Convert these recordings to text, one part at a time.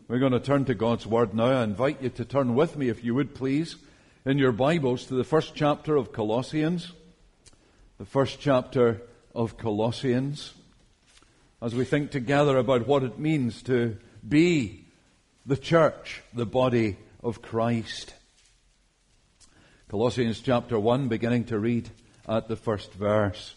We're going to turn to God's Word now. I invite you to turn with me, if you would please, in your Bibles to the first chapter of Colossians. The first chapter of Colossians, as we think together about what it means to be the church, the body of Christ. Colossians chapter 1, beginning to read at the first verse.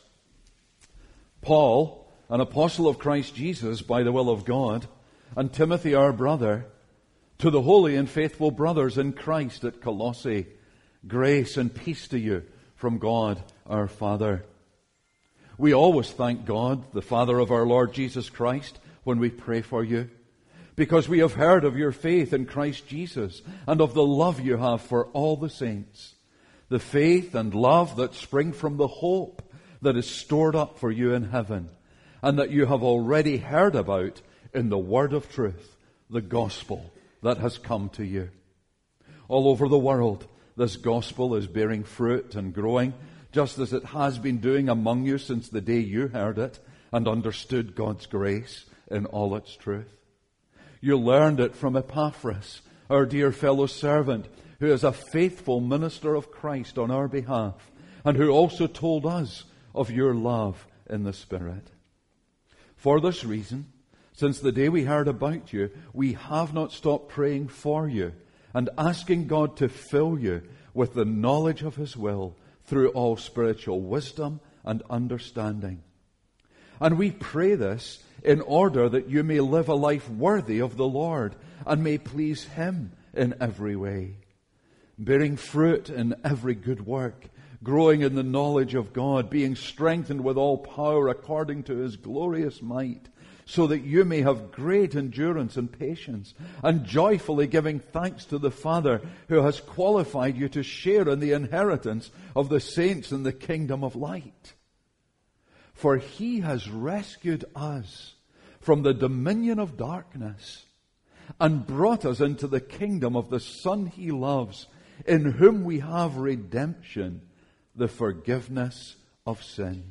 Paul, an apostle of Christ Jesus by the will of God, and Timothy our brother, to the holy and faithful brothers in Christ at Colossae, grace and peace to you from God our Father. We always thank God, the Father of our Lord Jesus Christ, when we pray for you, because we have heard of your faith in Christ Jesus and of the love you have for all the saints, the faith and love that spring from the hope that is stored up for you in heaven, and that you have already heard about in the word of truth, the gospel that has come to you. All over the world, this gospel is bearing fruit and growing, just as it has been doing among you since the day you heard it and understood God's grace in all its truth. You learned it from Epaphras, our dear fellow servant, who is a faithful minister of Christ on our behalf, and who also told us of your love in the Spirit. For this reason, since the day we heard about you, we have not stopped praying for you and asking God to fill you with the knowledge of His will through all spiritual wisdom and understanding. And we pray this in order that you may live a life worthy of the Lord and may please Him in every way, bearing fruit in every good work, growing in the knowledge of God, being strengthened with all power according to His glorious might, so that you may have great endurance and patience, and joyfully giving thanks to the Father who has qualified you to share in the inheritance of the saints in the kingdom of light. For He has rescued us from the dominion of darkness and brought us into the kingdom of the Son He loves, in whom we have redemption, the forgiveness of sins.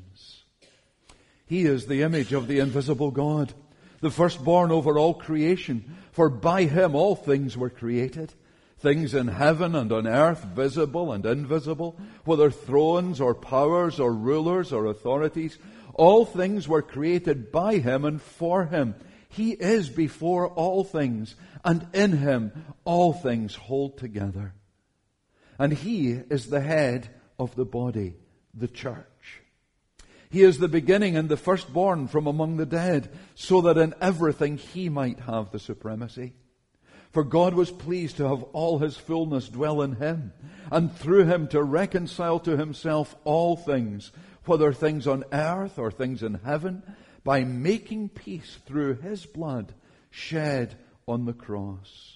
He is the image of the invisible God, the firstborn over all creation. For by Him all things were created, things in heaven and on earth, visible and invisible, whether thrones or powers or rulers or authorities. All things were created by Him and for Him. He is before all things, and in Him all things hold together. And He is the head of the body, the church. He is the beginning and the firstborn from among the dead, so that in everything He might have the supremacy. For God was pleased to have all His fullness dwell in Him, and through Him to reconcile to Himself all things, whether things on earth or things in heaven, by making peace through His blood shed on the cross.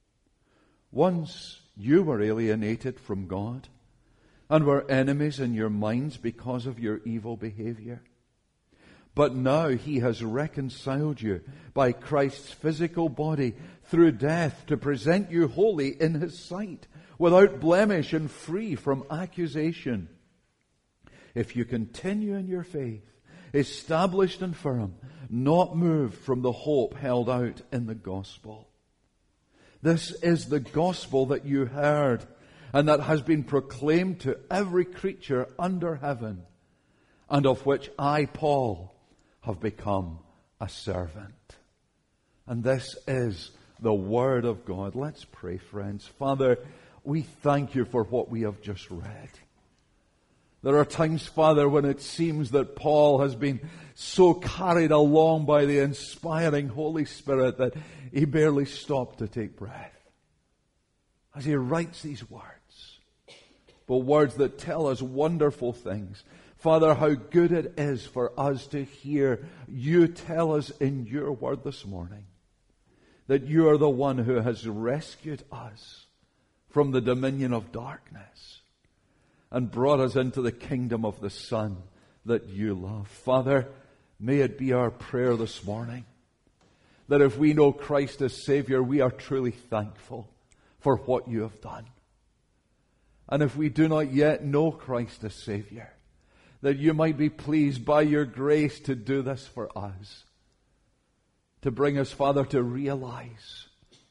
Once you were alienated from God, and were enemies in your minds because of your evil behavior. But now He has reconciled you by Christ's physical body through death to present you holy in His sight, without blemish and free from accusation. If you continue in your faith, established and firm, not moved from the hope held out in the gospel. This is the gospel that you heard, and that has been proclaimed to every creature under heaven, and of which I, Paul, have become a servant. And this is the Word of God. Let's pray, friends. Father, we thank You for what we have just read. There are times, Father, when it seems that Paul has been so carried along by the inspiring Holy Spirit that he barely stopped to take breath as he writes these words. But words that tell us wonderful things. Father, how good it is for us to hear You tell us in Your Word this morning that You are the one who has rescued us from the dominion of darkness and brought us into the kingdom of the Son that You love. Father, may it be our prayer this morning that if we know Christ as Savior, we are truly thankful for what You have done. And if we do not yet know Christ as Savior, that You might be pleased by Your grace to do this for us. To bring us, Father, to realize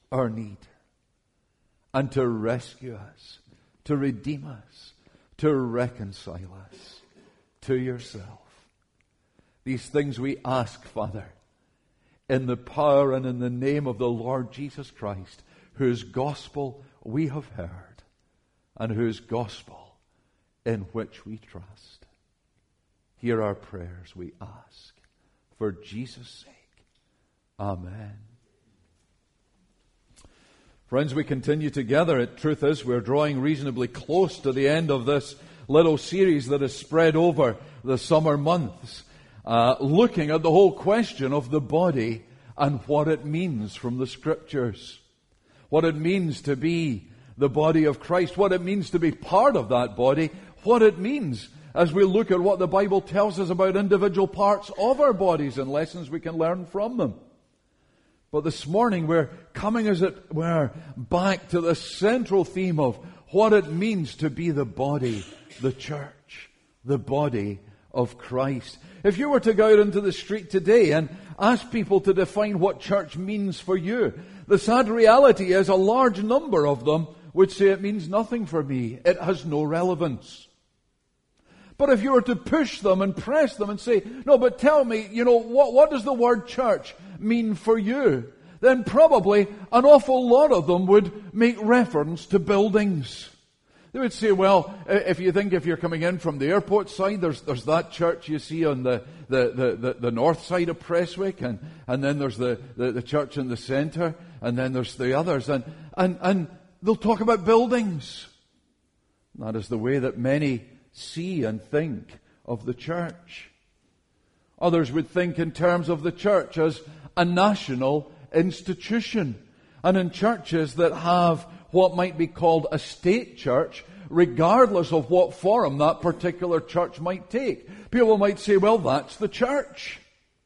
our need and to rescue us, to redeem us, to reconcile us to yourself. These things we ask, Father, in the power and in the name of the Lord Jesus Christ, whose gospel we have heard and whose gospel in which we trust. Hear our prayers, we ask, for Jesus' sake. Amen. Friends, we continue together. Truth is, we're drawing reasonably close to the end of this little series that is spread over the summer months, looking at the whole question of the body and what it means from the Scriptures. What it means to be the body of Christ, what it means to be part of that body, what it means as we look at what the Bible tells us about individual parts of our bodies and lessons we can learn from them. But this morning we're coming, as it were, back to the central theme of what it means to be the body, the church, the body of Christ. If you were to go out into the street today and ask people to define what church means for you, the sad reality is a large number of them would say it means nothing for me. It has no relevance. But if you were to push them and press them and say, no, but tell me, what does the word church mean for you? Then probably an awful lot of them would make reference to buildings. They would say, well, if you're coming in from the airport side, there's that church you see on the north side of Prestwick, and then there's the church in the centre, and then there's the others, and they'll talk about buildings. That is the way that many see and think of the church. Others would think in terms of the church as a national institution. And in churches that have what might be called a state church, regardless of what form that particular church might take, people might say, well, that's the church.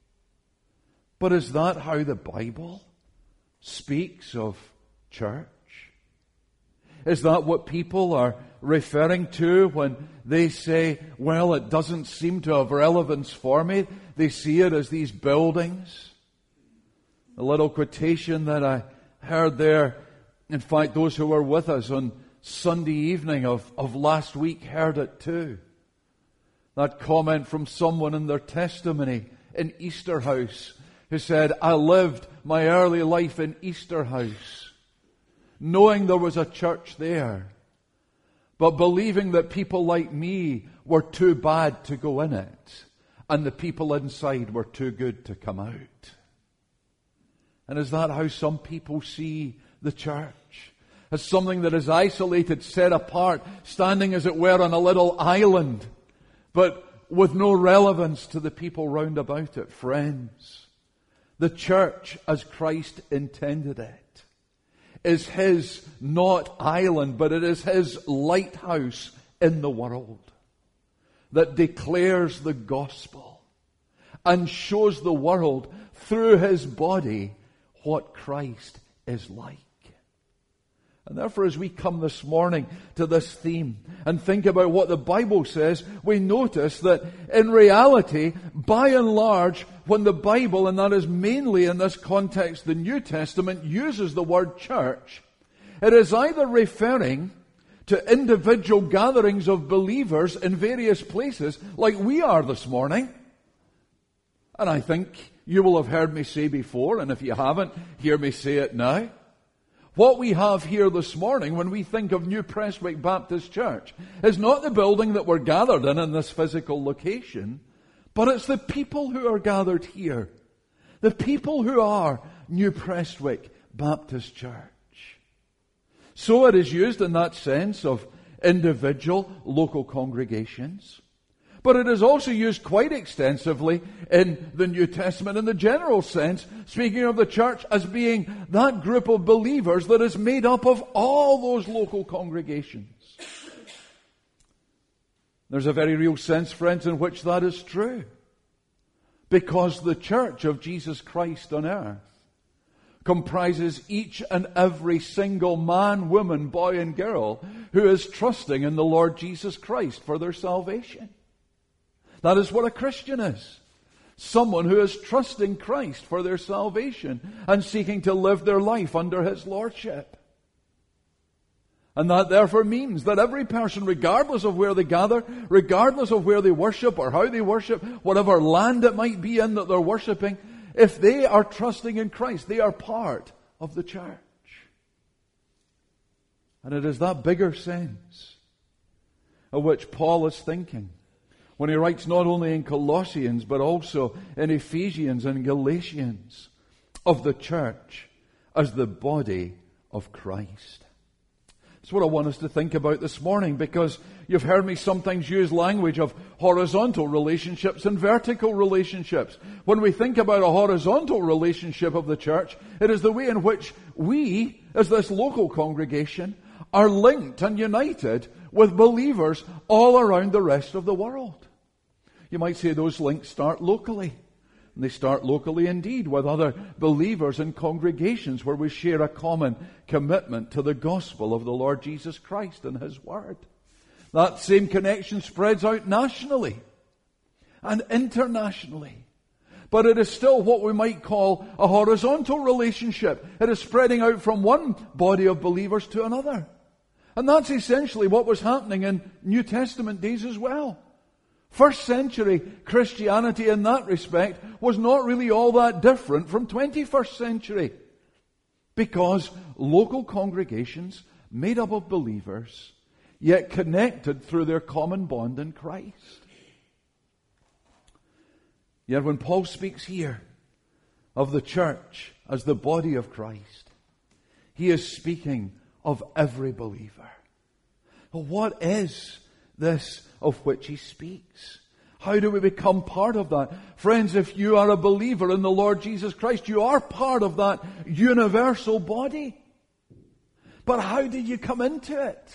But is that how the Bible speaks of church? Is that what people are referring to when they say, well, it doesn't seem to have relevance for me? They see it as these buildings. A little quotation that I heard there, in fact, those who were with us on Sunday evening of last week heard it too. That comment from someone in their testimony in Easterhouse who said, I lived my early life in Easterhouse, knowing there was a church there, but believing that people like me were too bad to go in it, and the people inside were too good to come out. And is that how some people see the church? As something that is isolated, set apart, standing as it were on a little island, but with no relevance to the people round about it. Friends, the church as Christ intended it is His not island, but it is His lighthouse in the world that declares the gospel and shows the world through His body what Christ is like. And therefore, as we come this morning to this theme and think about what the Bible says, we notice that in reality, by and large, when the Bible, and that is mainly in this context, the New Testament, uses the word church, it is either referring to individual gatherings of believers in various places, like we are this morning. And I think you will have heard me say before, and if you haven't, hear me say it now. What we have here this morning when we think of New Prestwick Baptist Church is not the building that we're gathered in this physical location, but it's the people who are gathered here. The people who are New Prestwick Baptist Church. So it is used in that sense of individual local congregations. But it is also used quite extensively in the New Testament in the general sense, speaking of the church as being that group of believers that is made up of all those local congregations. There's a very real sense, friends, in which that is true. Because the church of Jesus Christ on earth comprises each and every single man, woman, boy and girl who is trusting in the Lord Jesus Christ for their salvation. That is what a Christian is. Someone who is trusting Christ for their salvation and seeking to live their life under His lordship. And that therefore means that every person, regardless of where they gather, regardless of where they worship or how they worship, whatever land it might be in that they're worshiping, if they are trusting in Christ, they are part of the church. And it is that bigger sense of which Paul is thinking when he writes not only in Colossians but also in Ephesians and Galatians of the church as the body of Christ. That's what I want us to think about this morning, because you've heard me sometimes use language of horizontal relationships and vertical relationships. When we think about a horizontal relationship of the church, it is the way in which we, as this local congregation, are linked and united with believers all around the rest of the world. You might say those links start locally. And they start locally indeed with other believers and congregations where we share a common commitment to the gospel of the Lord Jesus Christ and His Word. That same connection spreads out nationally and internationally. But it is still what we might call a horizontal relationship. It is spreading out from one body of believers to another. And that's essentially what was happening in New Testament days as well. First century Christianity in that respect was not really all that different from 21st century, because local congregations made up of believers, yet connected through their common bond in Christ. Yet when Paul speaks here of the church as the body of Christ, he is speaking of every believer. Well, what is this of which he speaks? How do we become part of that? Friends, if you are a believer in the Lord Jesus Christ, you are part of that universal body. But how did you come into it?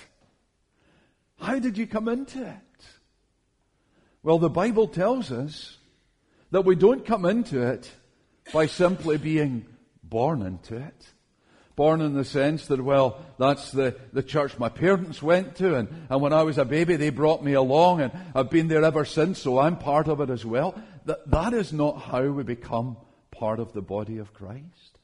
How did you come into it? Well, the Bible tells us that we don't come into it by simply being born into it. Born in the sense that, well, that's the church my parents went to, and when I was a baby they brought me along, and I've been there ever since, so I'm part of it as well. That is not how we become part of the body of Christ.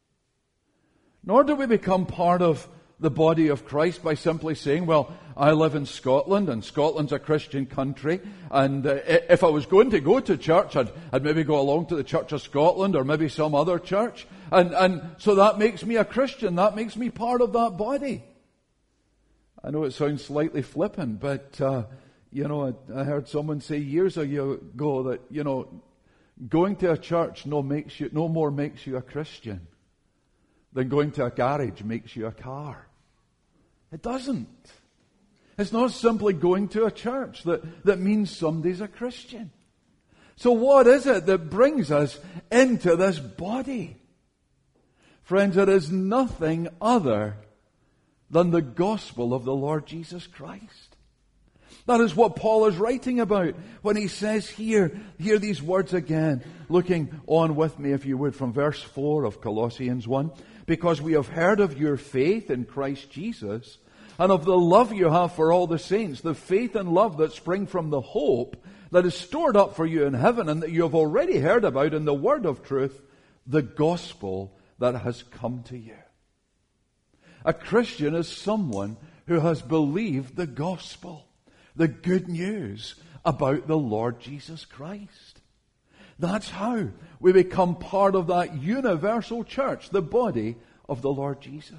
Nor do we become part of the body of Christ by simply saying, well, I live in Scotland, and Scotland's a Christian country, and if I was going to go to church, I'd maybe go along to the Church of Scotland or maybe some other church, and so that makes me a Christian, that makes me part of that body. I know it sounds slightly flippant, but I heard someone say years ago that, going to a church no more makes you a Christian than going to a garage makes you a car. It doesn't. It's not simply going to a church that means somebody's a Christian. So what is it that brings us into this body? Friends, it is nothing other than the gospel of the Lord Jesus Christ. That is what Paul is writing about when he says here, hear these words again, looking on with me if you would from verse 4 of Colossians 1. Because we have heard of your faith in Christ Jesus and of the love you have for all the saints, the faith and love that spring from the hope that is stored up for you in heaven and that you have already heard about in the word of truth, the gospel that has come to you. A Christian is someone who has believed the gospel, the good news about the Lord Jesus Christ. That's how we become part of that universal church, the body of the Lord Jesus.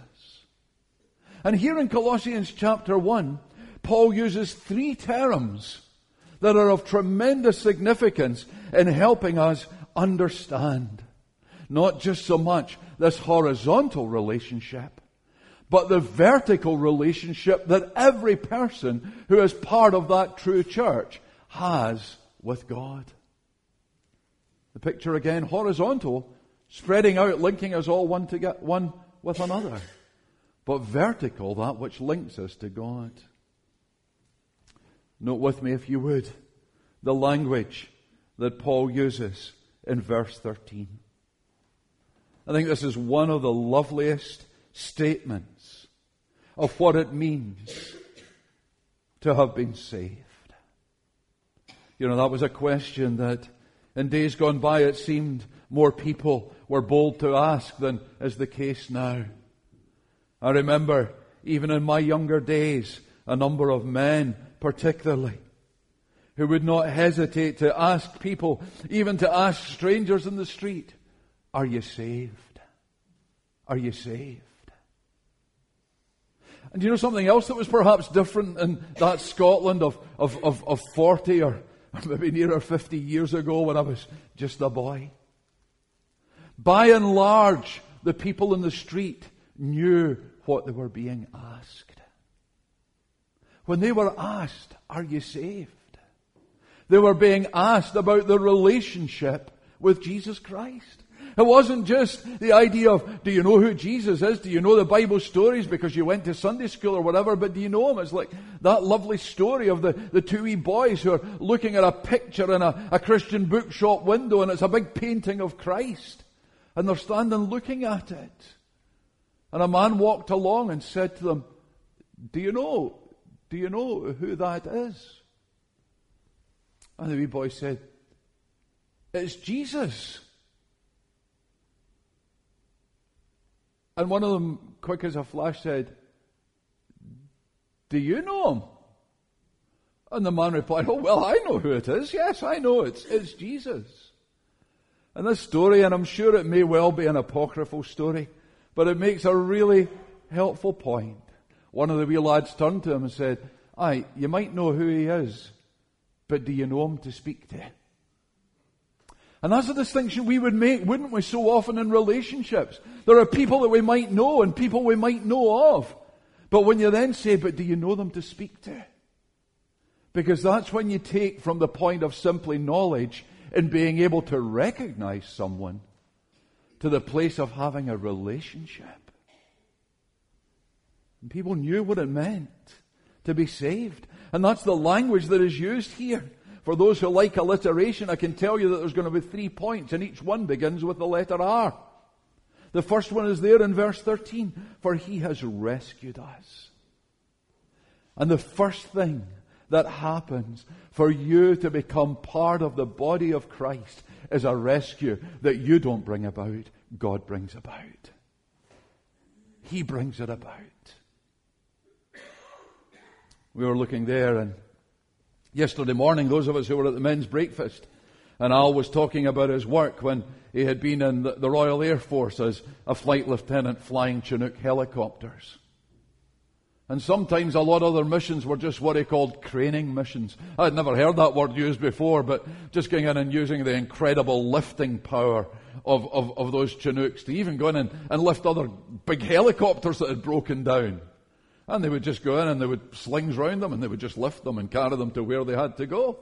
And here in Colossians chapter 1, Paul uses 3 terms that are of tremendous significance in helping us understand not just so much this horizontal relationship, but the vertical relationship that every person who is part of that true church has with God. The picture again, horizontal, spreading out, linking us all one with another. But vertical, that which links us to God. Note with me, if you would, the language that Paul uses in verse 13. I think this is one of the loveliest statements of what it means to have been saved. That was a question that In days gone by, it seemed more people were bold to ask than is the case now. I remember, even in my younger days, a number of men particularly, who would not hesitate to ask people, even to ask strangers in the street, "Are you saved? Are you saved?" And you know something else that was perhaps different in that Scotland of 40 or maybe nearer 50 years ago when I was just a boy? By and large, the people in the street knew what they were being asked. When they were asked, "Are you saved?" they were being asked about the relationship with Jesus Christ. It wasn't just the idea of, do you know who Jesus is? Do you know the Bible stories because you went to Sunday school or whatever? But do you know Him? It's like that lovely story of the two wee boys who are looking at a picture in a Christian bookshop window, and it's a big painting of Christ. And they're standing looking at it. And a man walked along and said to them, Do you know who that is?" And the wee boy said, "It's Jesus." And one of them, quick as a flash, said, "Do you know Him?" And the man replied, "Oh, well, I know who it is. Yes, I know it's Jesus." And this story, and I'm sure it may well be an apocryphal story, but it makes a really helpful point. One of the wee lads turned to him and said, "Aye, you might know who he is, but do you know him to speak to?" And that's a distinction we would make, wouldn't we, so often in relationships. There are people that we might know and people we might know of. But when you then say, "But do you know them to speak to?" Because that's when you take from the point of simply knowledge and being able to recognize someone to the place of having a relationship. And people knew what it meant to be saved. And that's the language that is used here. For those who like alliteration, I can tell you that there's going to be 3 points, and each one begins with the letter R. The first one is there in verse 13. For He has rescued us. And the first thing that happens for you to become part of the body of Christ is a rescue that you don't bring about, God brings about. He brings it about. We were looking there, and yesterday morning, those of us who were at the men's breakfast, and Al was talking about his work when he had been in the Royal Air Force as a flight lieutenant flying Chinook helicopters. And sometimes a lot of their missions were just what he called craning missions. I had never heard that word used before, but just going in and using the incredible lifting power of those Chinooks to even go in and lift other big helicopters that had broken down. And they would just go in and they would slings round them and they would just lift them and carry them to where they had to go.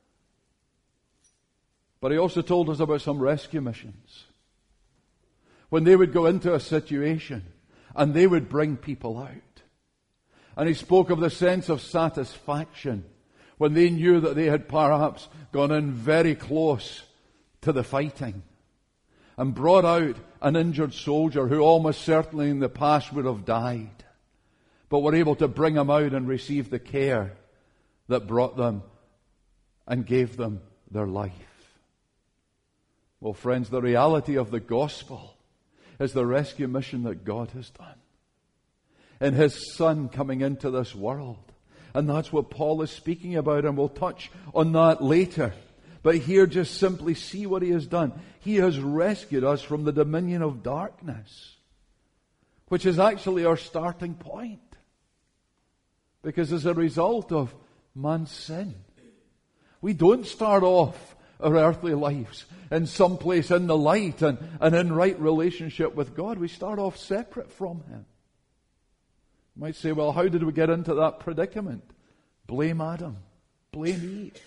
But he also told us about some rescue missions. When they would go into a situation and they would bring people out. And he spoke of the sense of satisfaction when they knew that they had perhaps gone in very close to the fighting and brought out an injured soldier who almost certainly in the past would have died, but were able to bring him out and receive the care that brought them and gave them their life. Well, friends, the reality of the gospel is the rescue mission that God has done in His Son coming into this world. And that's what Paul is speaking about, and we'll touch on that later. But here just simply see what He has done. He has rescued us from the dominion of darkness, which is actually our starting point. Because as a result of man's sin, we don't start off our earthly lives in some place in the light and in right relationship with God. We start off separate from Him. You might say, well, how did we get into that predicament? Blame Adam. Blame Eve.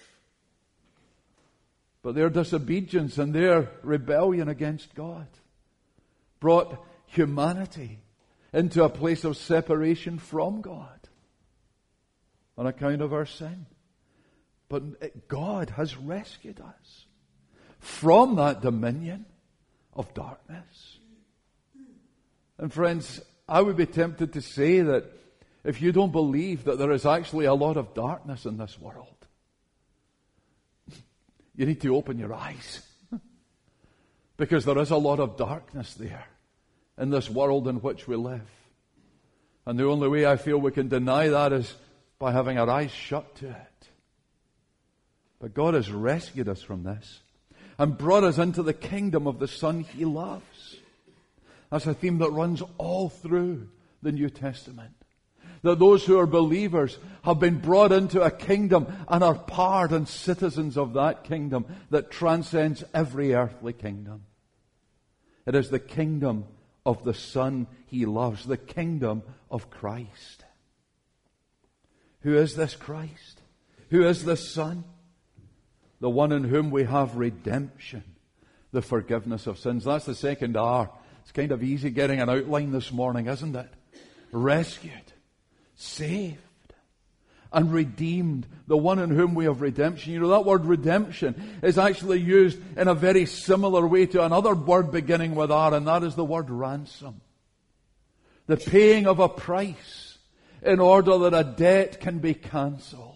But their disobedience and their rebellion against God brought humanity into a place of separation from God on account of our sin. But God has rescued us from that dominion of darkness. And friends, I would be tempted to say that if you don't believe that there is actually a lot of darkness in this world, You need to open your eyes. Because there is a lot of darkness there in this world in which we live. And the only way I feel we can deny that is by having our eyes shut to it. But God has rescued us from this and brought us into the kingdom of the Son He loves. That's a theme that runs all through the New Testament. That those who are believers have been brought into a kingdom and are part and citizens of that kingdom that transcends every earthly kingdom. It is the kingdom of the Son He loves, the kingdom of Christ. Who is this Christ? Who is this Son? The one in whom we have redemption, the forgiveness of sins. That's the second R. It's kind of easy getting an outline this morning, isn't it? Rescued, saved, and redeemed. The one in whom we have redemption. You know, that word redemption is actually used in a very similar way to another word beginning with R, and that is the word ransom. The paying of a price in order that a debt can be cancelled.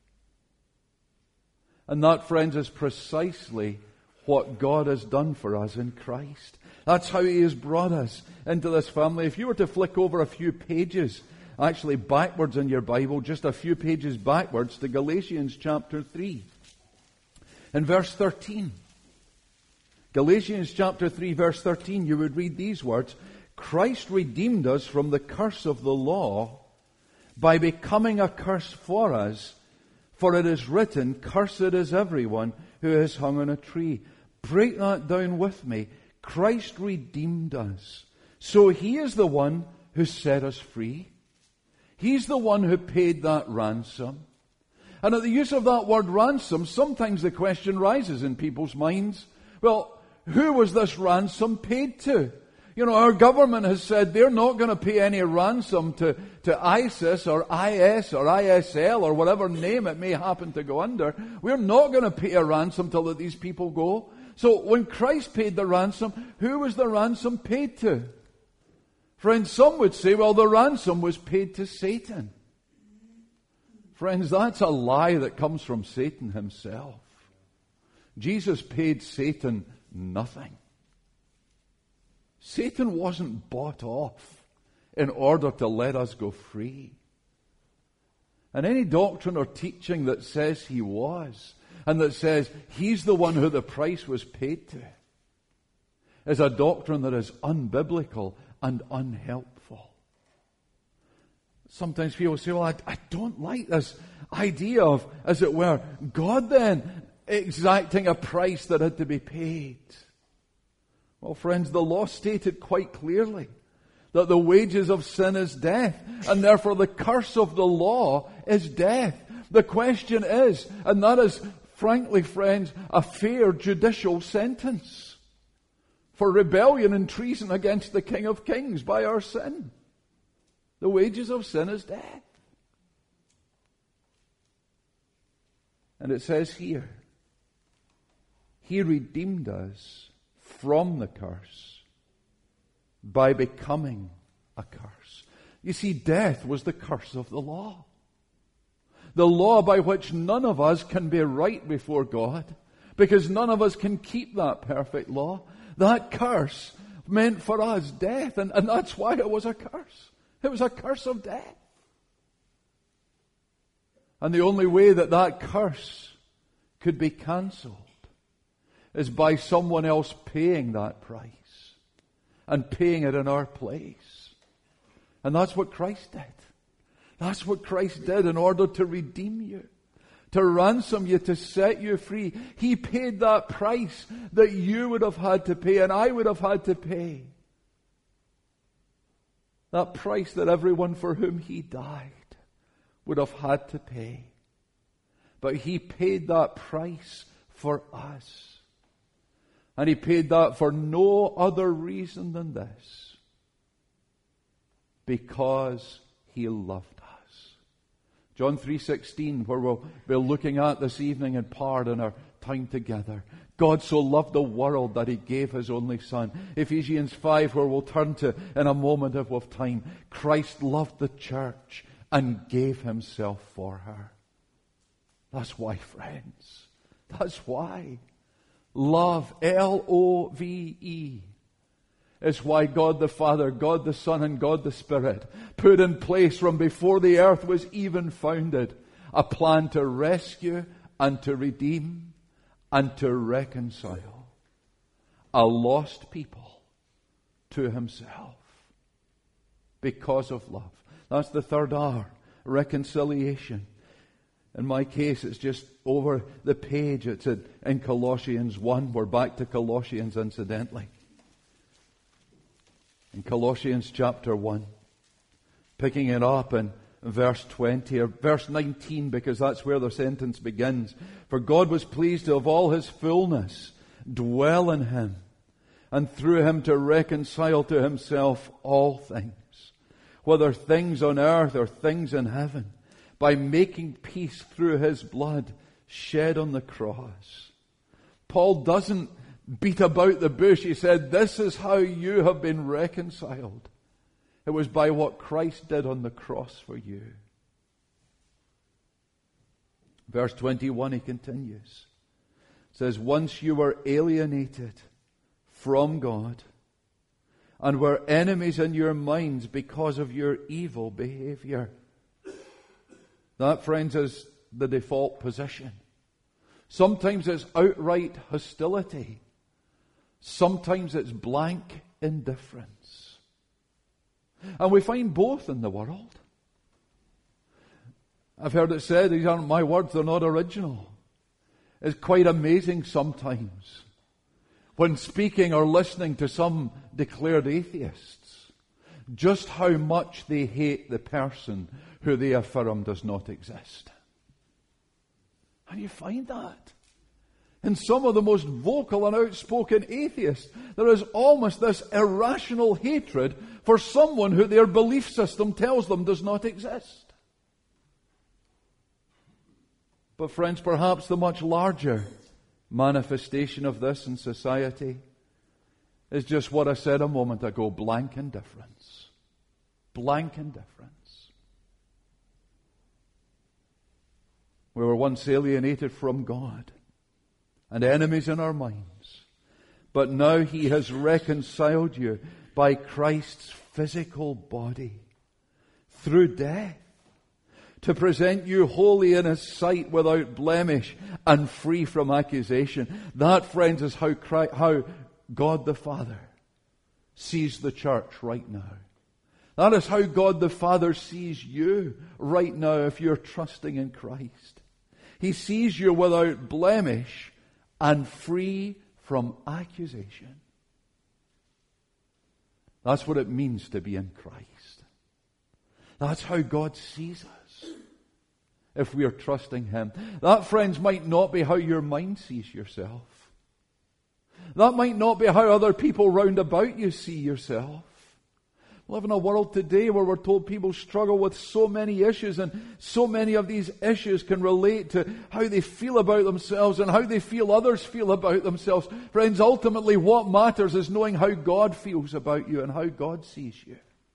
And that, friends, is precisely what God has done for us in Christ. That's how He has brought us into this family. If you were to flick over a few pages, actually backwards in your Bible, just a few pages backwards to Galatians chapter 3. In verse 13. Galatians chapter 3 verse 13, you would read these words, Christ redeemed us from the curse of the law by becoming a curse for us, for it is written, cursed is everyone who is hung on a tree. Break that down with me. Christ redeemed us. So He is the one who set us free. He's the one who paid that ransom. And at the use of that word ransom, sometimes the question rises in people's minds, well, who was this ransom paid to? You know, our government has said they're not going to pay any ransom to ISIS or IS or ISL or whatever name it may happen to go under. We're not going to pay a ransom till that these people go. So when Christ paid the ransom, who was the ransom paid to? Friends, some would say, well, the ransom was paid to Satan. Friends, that's a lie that comes from Satan himself. Jesus paid Satan nothing. Satan wasn't bought off in order to let us go free. And any doctrine or teaching that says he was, and that says he's the one who the price was paid to, is a doctrine that is unbiblical and unhelpful. Sometimes people say, well, I don't like this idea of, as it were, God then exacting a price that had to be paid. Well, friends, the law stated quite clearly that the wages of sin is death, and therefore the curse of the law is death. The question is, and that is, frankly, friends, a fair judicial sentence for rebellion and treason against the King of Kings by our sin. The wages of sin is death. And it says here, He redeemed us from the curse by becoming a curse. You see, death was the curse of the law. The law by which none of us can be right before God, because none of us can keep that perfect law. That curse meant for us death, and that's why it was a curse. It was a curse of death. And the only way that that curse could be cancelled is by someone else paying that price and paying it in our place. And that's what Christ did. That's what Christ did in order to redeem you, to ransom you, to set you free. He paid that price that you would have had to pay and I would have had to pay. That price that everyone for whom He died would have had to pay. But He paid that price for us. And He paid that for no other reason than this. Because He loved us. John 3:16, where we'll be looking at this evening in part in our time together. God so loved the world that He gave His only Son. Ephesians 5, where we'll turn to in a moment if we've time. Christ loved the church and gave Himself for her. That's why, friends, That's why. Love, L-O-V-E, is why God the Father, God the Son, and God the Spirit put in place from before the earth was even founded a plan to rescue and to redeem and to reconcile a lost people to Himself because of love. That's the third R, reconciliation. In my case, it's just over the page. It's in Colossians 1. We're back to Colossians, incidentally. In Colossians chapter 1, picking it up in verse 20, or verse 19, because that's where the sentence begins. For God was pleased to, of all His fullness, dwell in Him, and through Him to reconcile to Himself all things, whether things on earth or things in heaven, by making peace through His blood shed on the cross. Paul doesn't beat about the bush. He said, this is how you have been reconciled. It was by what Christ did on the cross for you. Verse 21, he continues. It says, once you were alienated from God and were enemies in your minds because of your evil behavior. That, friends, is the default position. Sometimes it's outright hostility. Sometimes it's blank indifference. And we find both in the world. I've heard it said, these aren't my words, they're not original. It's quite amazing sometimes when speaking or listening to some declared atheists, just how much they hate the person who they affirm does not exist. And you find that in some of the most vocal and outspoken atheists, there is almost this irrational hatred for someone who their belief system tells them does not exist. But friends, perhaps the much larger manifestation of this in society is just what I said a moment ago, blank indifference. Blank indifference. We were once alienated from God and enemies in our minds. But now He has reconciled you by Christ's physical body through death, to present you holy in His sight, without blemish and free from accusation. That, friends, is how God the Father sees the church right now. That is how God the Father sees you right now if you're trusting in Christ. He sees you without blemish and free from accusation. That's what it means to be in Christ. That's how God sees us if we are trusting Him. That, friends, might not be how your mind sees yourself. That might not be how other people round about you see yourself. We live in a world today where we're told people struggle with so many issues, and so many of these issues can relate to how they feel about themselves and how they feel others feel about themselves. Friends, ultimately what matters is knowing how God feels about you and how God sees you.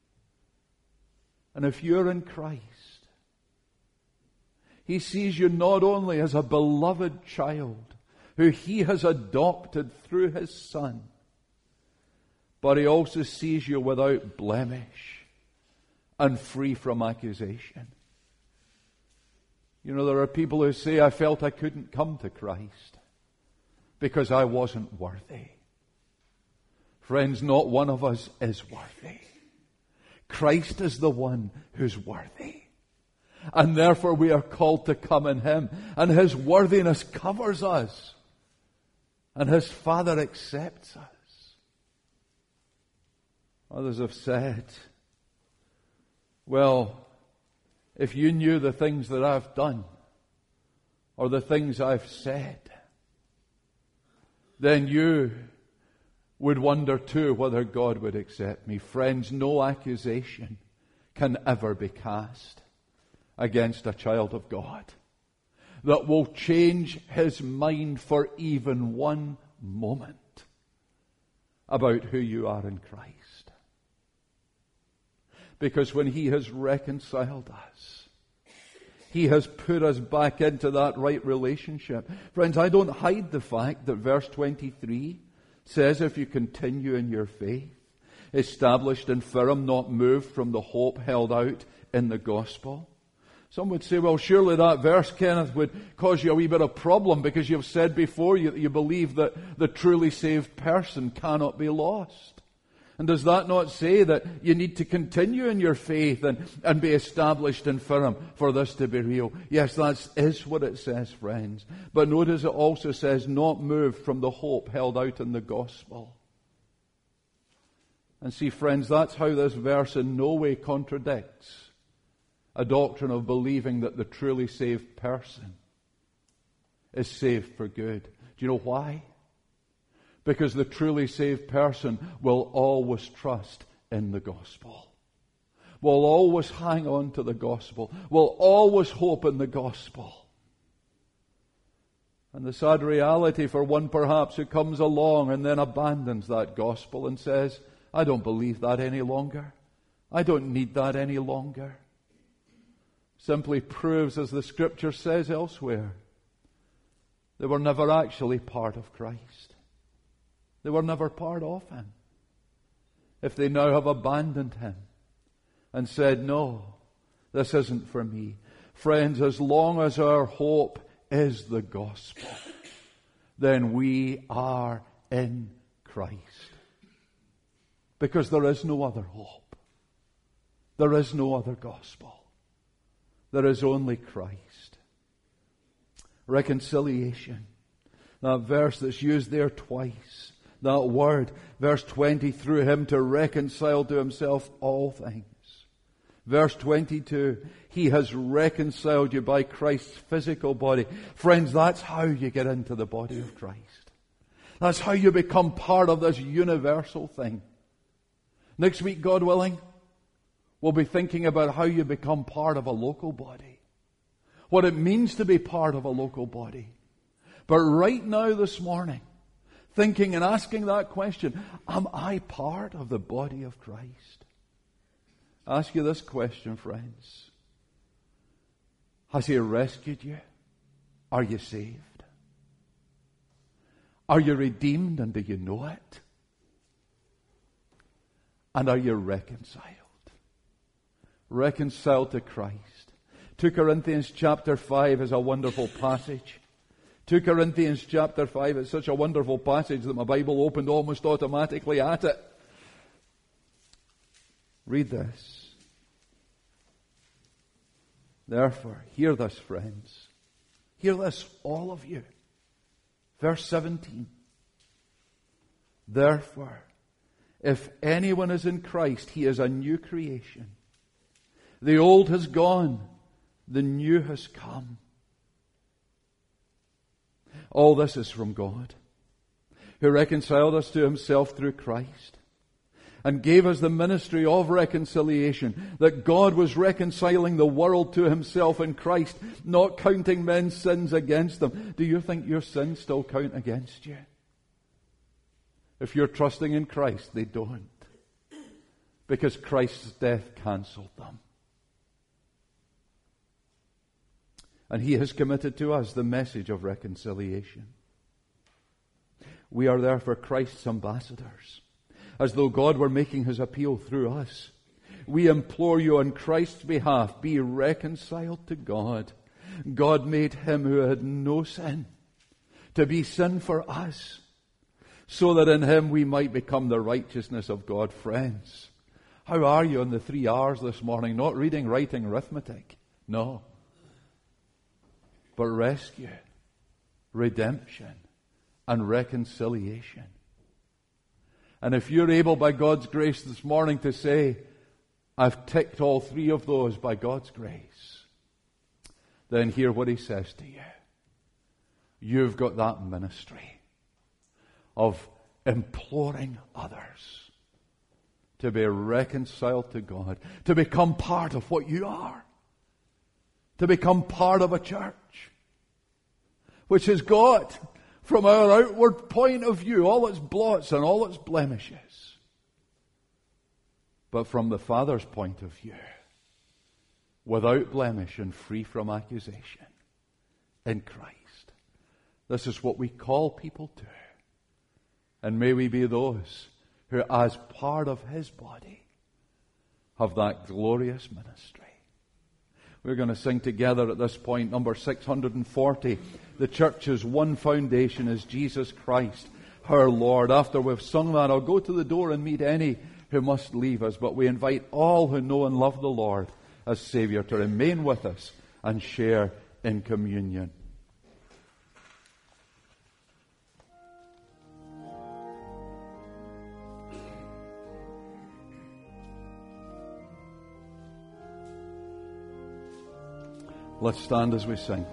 And if you're in Christ, He sees you not only as a beloved child who He has adopted through His Son, but He also sees you without blemish and free from accusation. You know, there are people who say, I felt I couldn't come to Christ because I wasn't worthy. Friends, not one of us is worthy. Christ is the one who's worthy. And therefore we are called to come in Him. And His worthiness covers us. And His Father accepts us. Others have said, well, if you knew the things that I've done, or the things I've said, then you would wonder too whether God would accept me. Friends, no accusation can ever be cast against a child of God that will change His mind for even one moment about who you are in Christ. Because when He has reconciled us, He has put us back into that right relationship. Friends, I don't hide the fact that verse 23 says, if you continue in your faith, established and firm, not moved from the hope held out in the gospel. Some would say, well, surely that verse, Kenneth, would cause you a wee bit of problem because you've said before you believe that the truly saved person cannot be lost. And does that not say that you need to continue in your faith and be established and firm for this to be real? Yes, that is what it says, friends. But notice it also says, not moved from the hope held out in the gospel. And see, friends, that's how this verse in no way contradicts a doctrine of believing that the truly saved person is saved for good. Do you know why? Because the truly saved person will always trust in the gospel. Will always hang on to the gospel. Will always hope in the gospel. And the sad reality for one perhaps who comes along and then abandons that gospel and says, I don't believe that any longer. I don't need that any longer. Simply proves, as the Scripture says elsewhere, they were never actually part of Christ. They were never part of Him. If they now have abandoned Him and said, no, this isn't for me. Friends, as long as our hope is the gospel, then we are in Christ. Because there is no other hope. There is no other gospel. There is only Christ. Reconciliation. That verse that's used there twice. That word, verse 20, through Him to reconcile to Himself all things. Verse 22, He has reconciled you by Christ's physical body. Friends, that's how you get into the body of Christ. That's how you become part of this universal thing. Next week, God willing, we'll be thinking about how you become part of a local body. What it means to be part of a local body. But right now, this morning, thinking and asking that question, am I part of the body of Christ? I ask you this question, friends. Has He rescued you? Are you saved? Are you redeemed and do you know it? And are you reconciled? Reconciled to Christ. 2 Corinthians chapter 5 is a wonderful passage. 2 Corinthians chapter 5 is such a wonderful passage that my Bible opened almost automatically at it. Read this. Therefore, hear this, friends. Hear this, all of you. Verse 17. Therefore, if anyone is in Christ, he is a new creation. The old has gone, the new has come. All this is from God, who reconciled us to Himself through Christ and gave us the ministry of reconciliation, that God was reconciling the world to Himself in Christ, not counting men's sins against them. Do you think your sins still count against you? If you're trusting in Christ, they don't. Because Christ's death cancelled them. And He has committed to us the message of reconciliation. We are therefore Christ's ambassadors, as though God were making His appeal through us. We implore you on Christ's behalf, be reconciled to God. God made Him who had no sin to be sin for us, so that in Him we might become the righteousness of God. Friends, how are you on the 3 R's this morning? Not reading, writing, arithmetic. No. But rescue, redemption, and reconciliation. And if you're able by God's grace this morning to say, I've ticked all 3 of those by God's grace, then hear what He says to you. You've got that ministry of imploring others to be reconciled to God, to become part of what you are. To become part of a church, which has got, from our outward point of view, all its blots and all its blemishes. But from the Father's point of view, without blemish and free from accusation in Christ. This is what we call people to. And may we be those who, as part of His body, have that glorious ministry. We're going to sing together at this point, number 640. The church's one foundation is Jesus Christ, our Lord. After we've sung that, I'll go to the door and meet any who must leave us. But we invite all who know and love the Lord as Savior to remain with us and share in communion. Let's stand as we sing.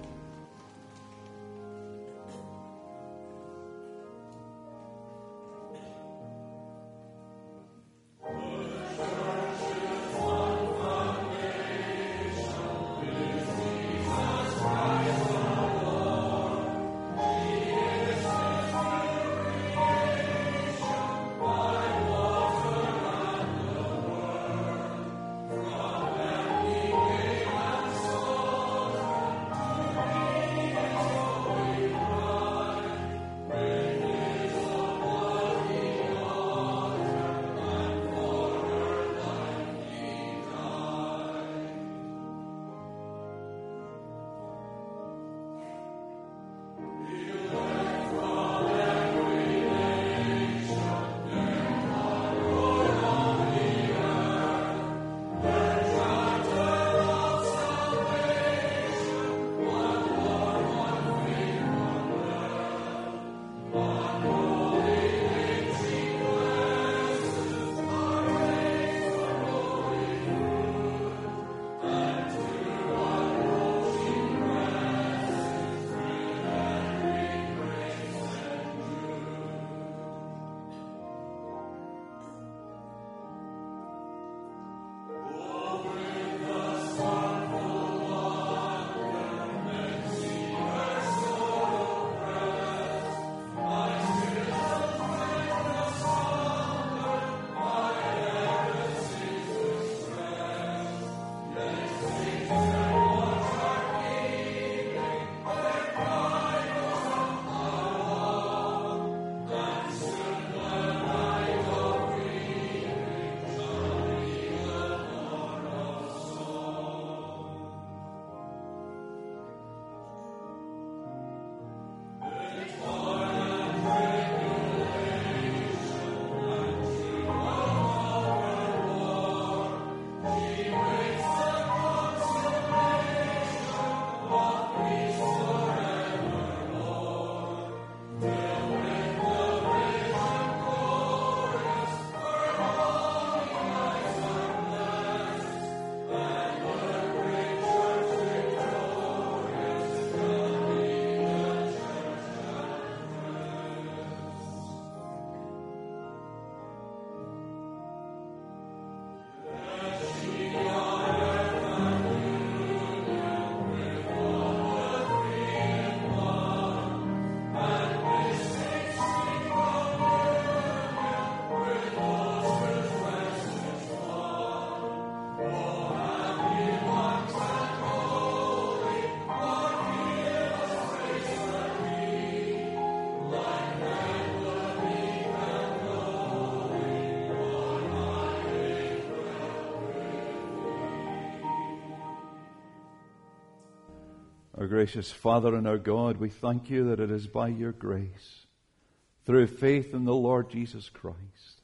Our gracious Father and our God, we thank you that it is by your grace, through faith in the Lord Jesus Christ,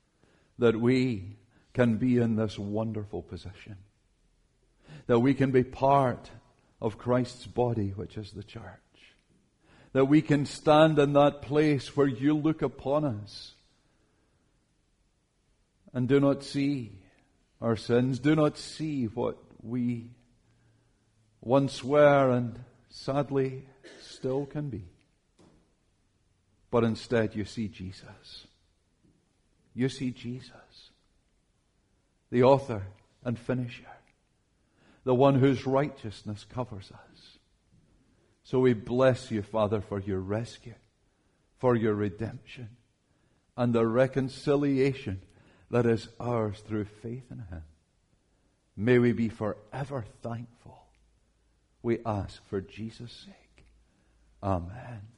that we can be in this wonderful position, that we can be part of Christ's body, which is the church, that we can stand in that place where you look upon us and do not see our sins, do not see what we once were and sadly still can be. But instead you see Jesus. You see Jesus, the author and finisher, the one whose righteousness covers us. So we bless you, Father, for your rescue, for your redemption, and the reconciliation that is ours through faith in Him. May we be forever thankful. We ask for Jesus' sake. Amen.